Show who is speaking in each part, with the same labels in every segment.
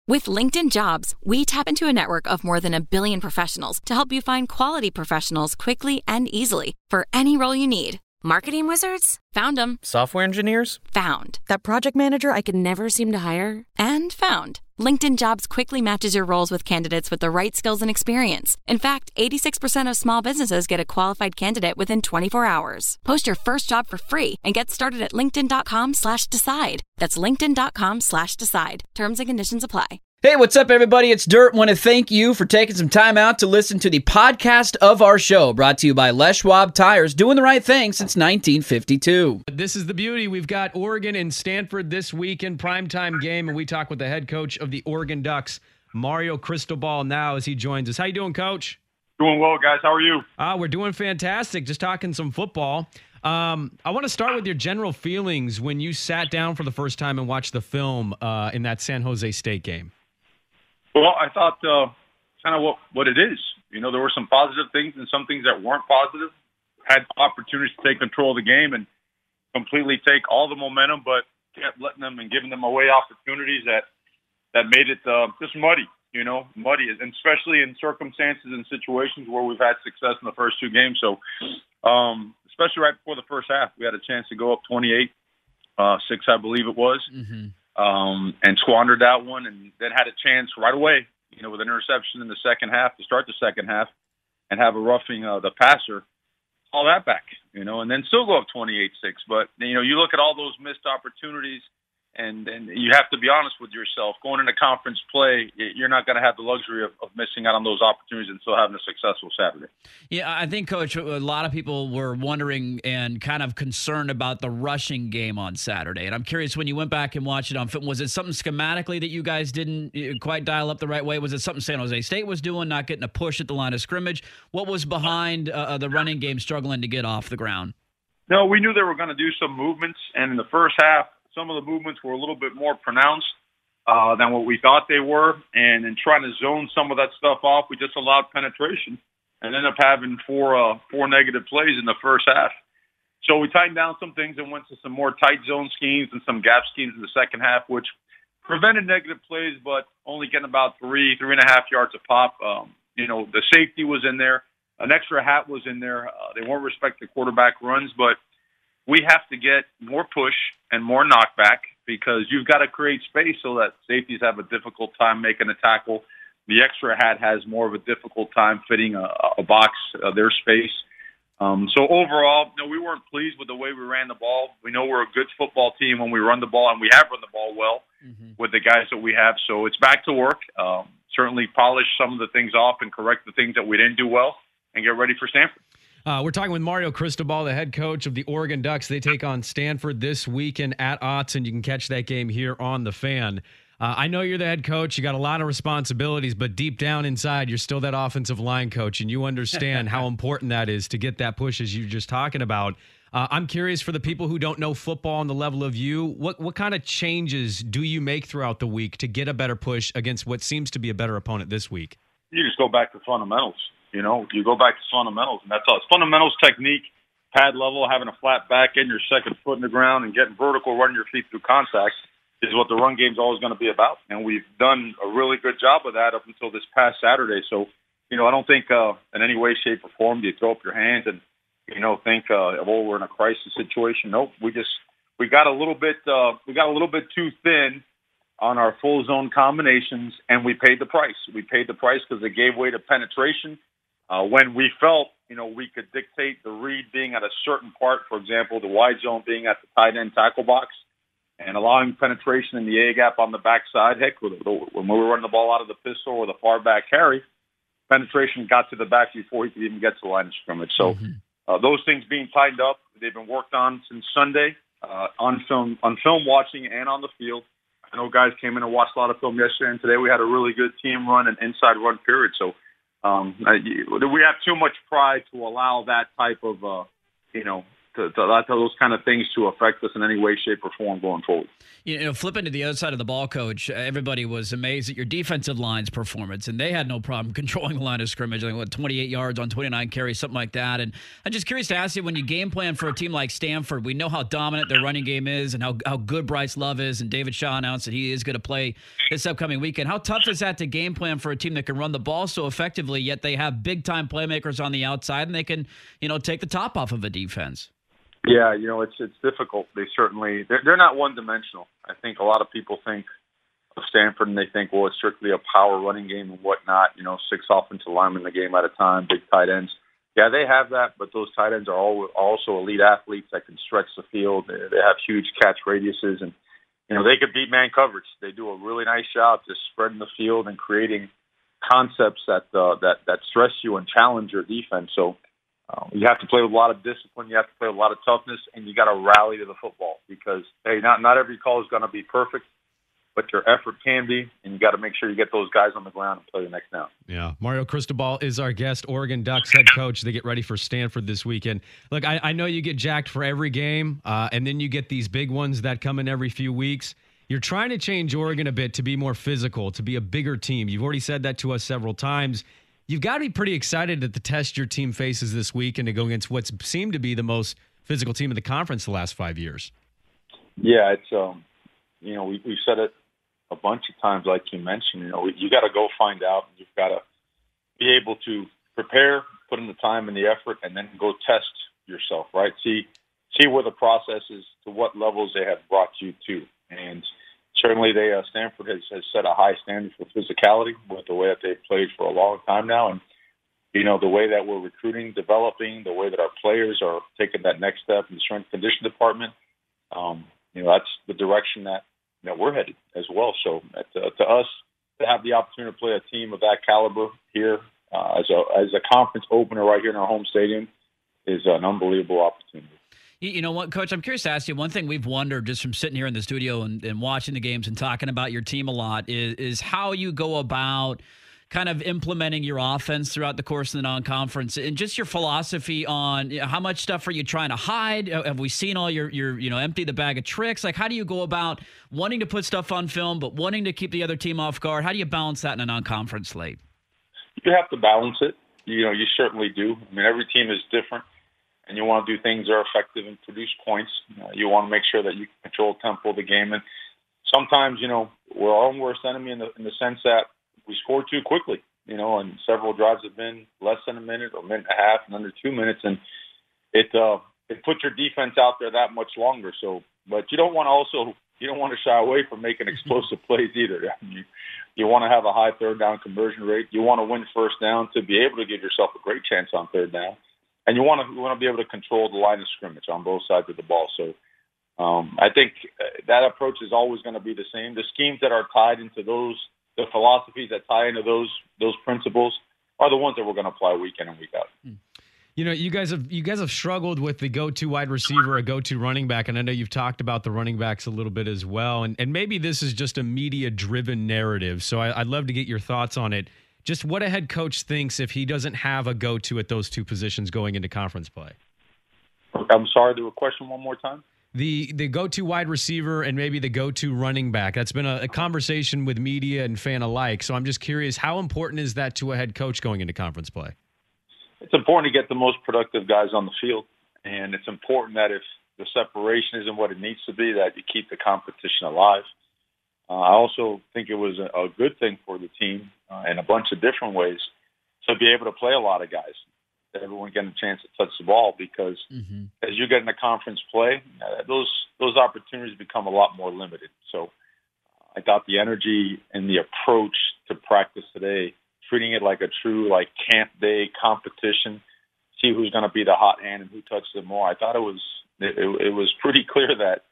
Speaker 1: With LinkedIn Jobs, we tap into a network of more than 1 billion professionals to help you find quality professionals quickly and easily for any role you need. Marketing wizards? Found them.
Speaker 2: Software engineers?
Speaker 1: Found. That project manager I could never seem to hire? And found. LinkedIn Jobs quickly matches your roles with candidates with the right skills and experience. In fact, 86% of small businesses get a qualified candidate within 24 hours. Post your first job for free and get started at linkedin.com/decide. That's linkedin.com/decide. Terms and conditions apply.
Speaker 3: Hey, what's up, everybody? It's Dirt. Want to thank you for taking some time out to listen to the podcast of our show, brought to you by Les Schwab Tires, doing the right thing since 1952.
Speaker 4: This is the beauty. We've got Oregon and Stanford this week in primetime game, and we talk with the head coach of the Oregon Ducks, Mario Cristobal, now as he joins us. How you doing, Coach?
Speaker 5: Doing well, guys. How are you?
Speaker 4: We're doing fantastic. Just talking some football. I want to start with your general feelings when you sat down for the first time and watched the film in that San Jose State game.
Speaker 5: Well, I thought kind of what it is. You know, there were some positive things and some things that weren't positive. Had opportunities to take control of the game and completely take all the momentum, but kept letting them and giving them away opportunities that made it just muddy, muddy, and especially in circumstances and situations where we've had success in the first two games. So, especially right before the first half, we had a chance to go up 28-6, I believe it was. Mm-hmm. And squandered that one, and then had a chance right away, with an interception in the second half to start the second half and have a roughing the passer, all that back, and then still go up 28-6. But, you look at all those missed opportunities, and you have to be honest with yourself. Going into conference play, you're not going to have the luxury of missing out on those opportunities and still having a successful Saturday.
Speaker 3: Yeah, I think, Coach, a lot of people were wondering and kind of concerned about the rushing game on Saturday. And I'm curious, when you went back and watched it on film, was it something schematically that you guys didn't quite dial up the right way? Was it something San Jose State was doing, not getting a push at the line of scrimmage? What was behind the running game struggling to get off the ground?
Speaker 5: No, we knew they were going to do some movements, and in the first half, some of the movements were a little bit more pronounced than what we thought they were. And in trying to zone some of that stuff off, we just allowed penetration and ended up having four negative plays in the first half. So we tightened down some things and went to some more tight zone schemes and some gap schemes in the second half, which prevented negative plays, but only getting about 3.5 yards a pop. The safety was in there. An extra hat was in there. They won't respect the quarterback runs, but we have to get more push and more knockback because you've got to create space so that safeties have a difficult time making a tackle. The extra hat has more of a difficult time fitting a box, their space. So overall, we weren't pleased with the way we ran the ball. We know we're a good football team when we run the ball, and we have run the ball well with the guys that we have. So it's back to work. Certainly polish some of the things off and correct the things that we didn't do well and get ready for Stanford.
Speaker 4: We're talking with Mario Cristobal, the head coach of the Oregon Ducks. They take on Stanford this weekend at Autzen. You can catch that game here on The Fan. I know you're the head coach. You got a lot of responsibilities, but deep down inside, you're still that offensive line coach, and you understand how important that is to get that push as you're just talking about. I'm curious, for the people who don't know football on the level of you, what kind of changes do you make throughout the week to get a better push against what seems to be a better opponent this week?
Speaker 5: You just go back to fundamentals. You go back to fundamentals, and that's all. It's fundamentals, technique, pad level, having a flat back end, your second foot in the ground, and getting vertical, running your feet through contact is what the run game's always going to be about. And we've done a really good job of that up until this past Saturday. So, I don't think in any way, shape, or form do you throw up your hands and, think, we're in a crisis situation. Nope. We got a little bit too thin on our full zone combinations, and we paid the price. We paid the price because it gave way to penetration. When we felt, we could dictate the read being at a certain part, for example, the wide zone being at the tight end tackle box and allowing penetration in the A-gap on the backside. Heck, when we were running the ball out of the pistol or the far back carry, penetration got to the back before he could even get to the line of scrimmage. So those things being tightened up, they've been worked on since Sunday on film watching and on the field. I know guys came in and watched a lot of film yesterday, and today we had a really good team run and inside run period. So we have too much pride to allow that type of, to those kind of things to affect us in any way, shape, or form going forward.
Speaker 3: Flipping to the other side of the ball, Coach, everybody was amazed at your defensive line's performance, and they had no problem controlling the line of scrimmage, 28 yards on 29 carries, something like that. And I'm just curious to ask you, when you game plan for a team like Stanford, we know how dominant their running game is and how good Bryce Love is, and David Shaw announced that he is going to play this upcoming weekend. How tough is that to game plan for a team that can run the ball so effectively, yet they have big-time playmakers on the outside, and they can, take the top off of a defense?
Speaker 5: Yeah, it's difficult. They're not one-dimensional. I think a lot of people think of Stanford and they think, well, it's strictly a power running game and whatnot, 6 offensive linemen in the game at a time, big tight ends. Yeah, they have that, but those tight ends are also elite athletes that can stretch the field. They have huge catch radiuses, and, they could beat man coverage. They do a really nice job just spreading the field and creating concepts that stress you and challenge your defense. So, you have to play with a lot of discipline. You have to play with a lot of toughness, and you got to rally to the football because, hey, not every call is going to be perfect, but your effort can be, and you got to make sure you get those guys on the ground and play the next down.
Speaker 4: Yeah, Mario Cristobal is our guest, Oregon Ducks head coach. They get ready for Stanford this weekend. Look, I know you get jacked for every game, and then you get these big ones that come in every few weeks. You're trying to change Oregon a bit to be more physical, to be a bigger team. You've already said that to us several times. You've got to be pretty excited at the test your team faces this week and to go against what seemed to be the most physical team in the conference the last 5 years.
Speaker 5: Yeah, it's we said it a bunch of times, like you mentioned. You got to go find out. You've got to be able to prepare, put in the time and the effort, and then go test yourself. Right? See where the process is, to what levels they have brought you to, and certainly, Stanford has set a high standard for physicality with the way that they've played for a long time now. And, the way that we're recruiting, developing, the way that our players are taking that next step in the strength and condition department, that's the direction that we're headed as well. So to us, to have the opportunity to play a team of that caliber here as a conference opener right here in our home stadium is an unbelievable opportunity.
Speaker 3: You know what, Coach, I'm curious to ask you, one thing we've wondered just from sitting here in the studio and watching the games and talking about your team a lot is how you go about kind of implementing your offense throughout the course of the non-conference and just your philosophy on how much stuff are you trying to hide? Have we seen all your empty the bag of tricks? Like, how do you go about wanting to put stuff on film but wanting to keep the other team off guard? How do you balance that in a non-conference slate?
Speaker 5: You have to balance it. You certainly do. I mean, every team is different. And you want to do things that are effective and produce points. You want to make sure that you control the tempo of the game. And sometimes, we're our own worst enemy in the sense that we score too quickly, and several drives have been less than a minute or a minute and a half and under 2 minutes. And it puts your defense out there that much longer. So, but you don't want to shy away from making explosive plays either. You want to have a high third down conversion rate. You want to win first down to be able to give yourself a great chance on third down. And you want to be able to control the line of scrimmage on both sides of the ball. So I think that approach is always going to be the same. The schemes that are tied into the philosophies that tie into those principles are the ones that we're going to apply week in and week out.
Speaker 4: You guys have struggled with the go-to wide receiver, a go-to running back, and I know you've talked about the running backs a little bit as well. And maybe this is just a media-driven narrative, so I'd love to get your thoughts on it. Just what a head coach thinks if he doesn't have a go-to at those two positions going into conference play.
Speaker 5: I'm sorry, do a question one more time.
Speaker 4: The go-to wide receiver and maybe the go-to running back. That's been a conversation with media and fan alike. So I'm just curious, how important is that to a head coach going into conference play?
Speaker 5: It's important to get the most productive guys on the field. And it's important that if the separation isn't what it needs to be, that you keep the competition alive. I also think it was a good thing for the team in a bunch of different ways to be able to play a lot of guys, that everyone getting a chance to touch the ball, because as you get into conference play, those opportunities become a lot more limited. So I thought the energy and the approach to practice today, treating it like a true camp day competition, see who's going to be the hot hand and who touches it more. I thought it was pretty clear that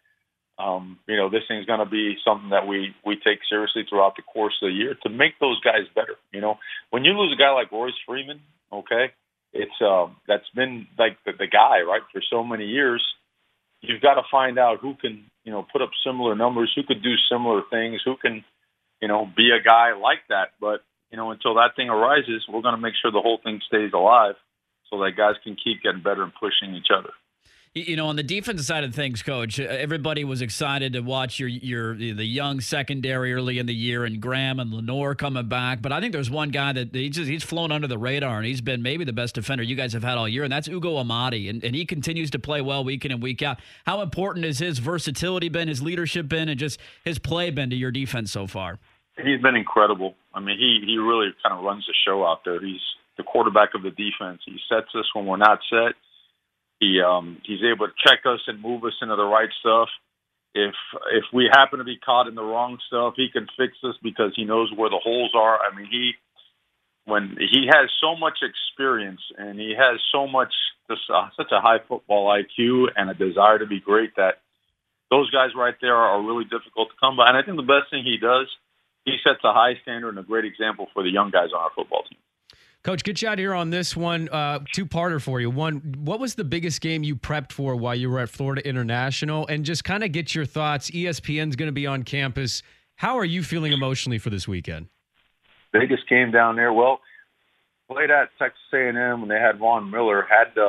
Speaker 5: this thing's going to be something that we take seriously throughout the course of the year to make those guys better. When you lose a guy like Royce Freeman, okay, it's that's been like the guy, right, for so many years. You've got to find out who can, put up similar numbers, who could do similar things, who can, be a guy like that. But, until that thing arises, we're going to make sure the whole thing stays alive so that guys can keep getting better and pushing each other.
Speaker 3: On the defensive side of things, Coach, everybody was excited to watch the young secondary early in the year, and Graham and Lenore coming back. But I think there's one guy that he's flown under the radar, and he's been maybe the best defender you guys have had all year, and that's Ugo Amadi. And he continues to play well week in and week out. How important has his versatility been, his leadership been, and just his play been to your defense so far?
Speaker 5: He's been incredible. I mean, he really kind of runs the show out there. He's the quarterback of the defense. He sets us when we're not set. He's able to check us and move us into the right stuff. If we happen to be caught in the wrong stuff, he can fix us because he knows where the holes are. I mean, he has so much experience and he has such a high football IQ and a desire to be great that those guys right there are really difficult to come by. And I think the best thing he does, he sets a high standard and a great example for the young guys on our football team.
Speaker 4: Coach, get you out here on this one. Two-parter for you. One, what was the biggest game you prepped for while you were at Florida International? And just kind of get your thoughts. ESPN's going to be on campus. How are you feeling emotionally for this weekend?
Speaker 5: Biggest game down there? Well, played at Texas A&M when they had Von Miller.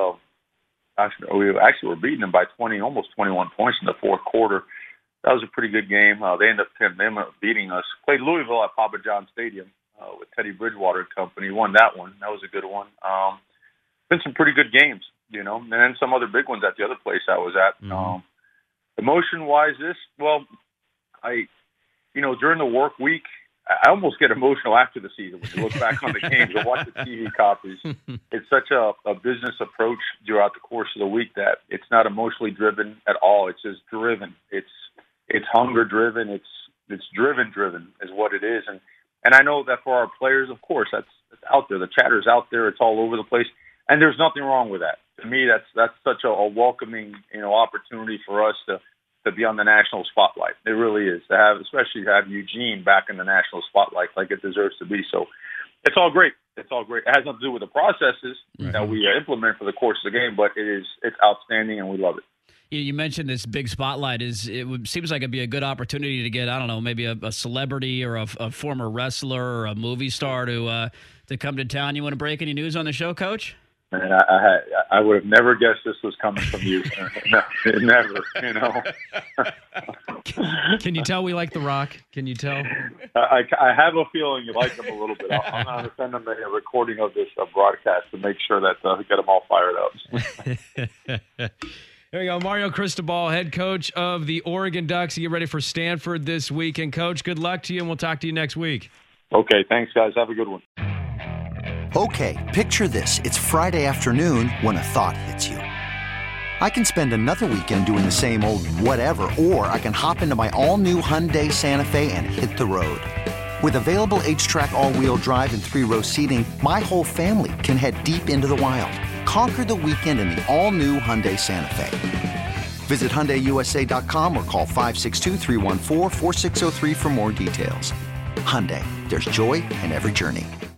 Speaker 5: We were beating them by 20, almost 21 points in the fourth quarter. That was a pretty good game. They ended up beating us. Played Louisville at Papa John Stadium. With Teddy Bridgewater Company, won that one. That was a good one. Been some pretty good games, and then some other big ones at the other place I was at. Emotion-wise, during the work week, I almost get emotional after the season when you look back on the games and watch the TV copies. It's such a business approach throughout the course of the week that it's not emotionally driven at all. It's just driven. It's hunger-driven. It's driven is what it is. And I know that for our players, of course, that's out there. The chatter's out there. It's all over the place. And there's nothing wrong with that. To me, that's such a welcoming, opportunity for us to be on the national spotlight. It really is. Especially to have Eugene back in the national spotlight like it deserves to be. So it's all great. It's all great. It has nothing to do with the processes that we implement for the course of the game, but it's outstanding and we love it.
Speaker 3: You mentioned this big spotlight. Seems like it'd be a good opportunity to get, I don't know, maybe a celebrity or a former wrestler or a movie star to come to town. You want to break any news on the show, Coach?
Speaker 5: Man, I would have never guessed this was coming from you. No, never,
Speaker 4: Can you tell we like The Rock? Can you tell?
Speaker 5: I have a feeling you like him a little bit. I'm going to send him a recording of this broadcast to make sure that get them all fired up.
Speaker 4: There you go. Mario Cristobal, head coach of the Oregon Ducks. You get ready for Stanford this weekend. Coach, good luck to you, and we'll talk to you next week.
Speaker 5: Okay, thanks, guys. Have a good one.
Speaker 2: Okay, picture this. It's Friday afternoon when a thought hits you. I can spend another weekend doing the same old whatever, or I can hop into my all-new Hyundai Santa Fe and hit the road. With available H-Track all-wheel drive and 3-row seating, my whole family can head deep into the wild. Conquer the weekend in the all-new Hyundai Santa Fe. Visit HyundaiUSA.com or call 562-314-4603 for more details. Hyundai, there's joy in every journey.